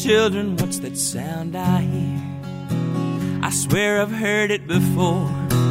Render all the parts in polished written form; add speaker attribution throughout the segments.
Speaker 1: children, what's that sound I hear? I swear I've heard it before.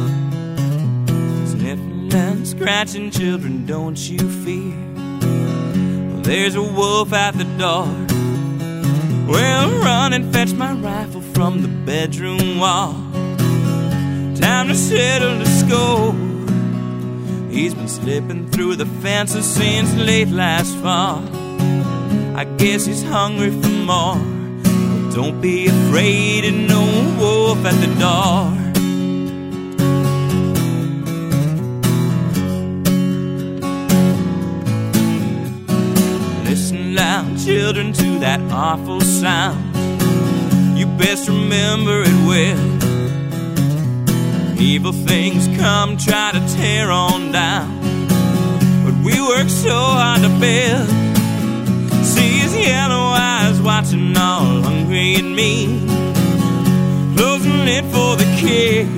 Speaker 1: Sniffing and scratching children, don't you fear. Well, there's a wolf at the door. Well, run and fetch my rifle from the bedroom wall. Time to settle the score. He's been slipping through the fences since late last fall. I guess he's hungry for more. Don't be afraid of no wolf at the door. Listen loud, children, to that awful sound. You best remember it well. Evil things come try to tear on down, but we work so hard to build. See his yellow eyes watching all hungry at me, closing it for the kill.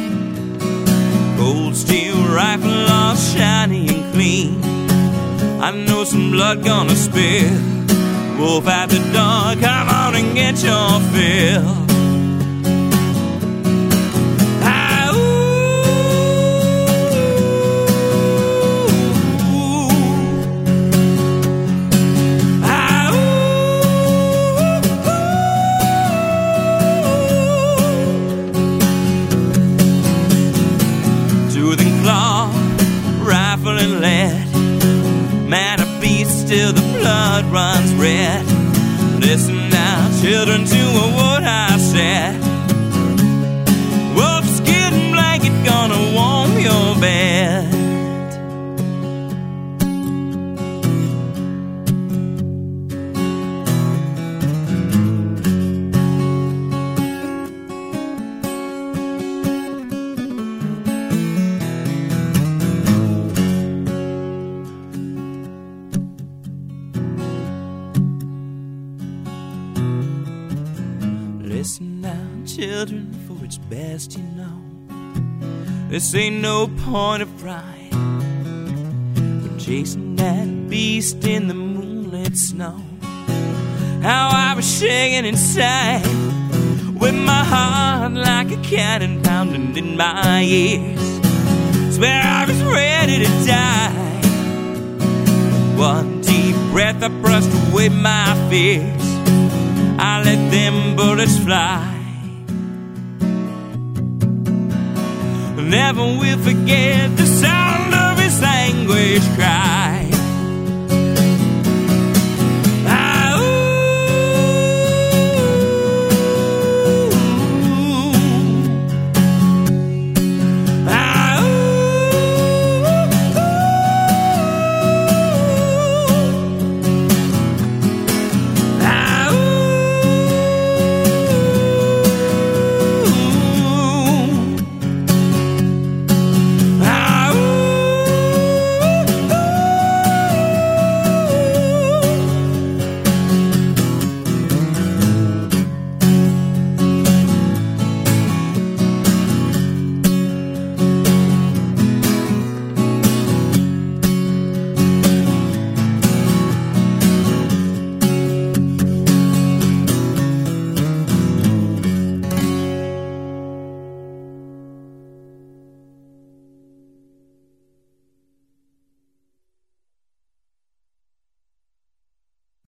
Speaker 1: Cold steel rifle all shiny and clean. I know some blood gonna spill. Wolf at the door, come on and get your fill. Man, a beast till the blood runs red. Listen now, children, to what I said. Wolf skin blanket gonna warm your bed. Listen now, children, for it's best you know. This ain't no point of pride. We're chasing that beast in the moonlit snow. How I was shaking inside, with my heart like a cannon pounding in my ears. Swear I was ready to die. One deep breath, I brushed away my fears. I let them bullets fly. Never will forget the sound of his anguish cry.